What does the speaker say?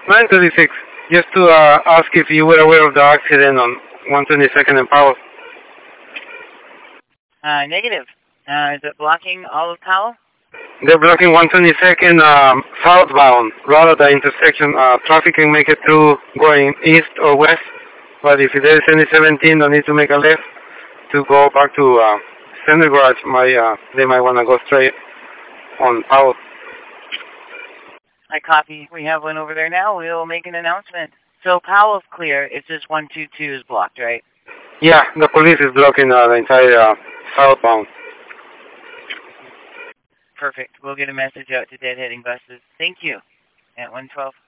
936. Just to ask if you were aware of the accident on 122nd and Powell. Negative. Is it blocking all of Powell? They're blocking 122nd southbound. Rather the intersection, traffic can make it through going east or west. But if there's any 17 that need to make a left to go back to Center Garage, they might want to go straight on Powell. I copy. We have one over there now. We'll make an announcement. So Powell's clear. It's just 122 is blocked, right? Yeah, the police is blocking the entire southbound. Perfect. We'll get a message out to deadheading buses. Thank you. At 112.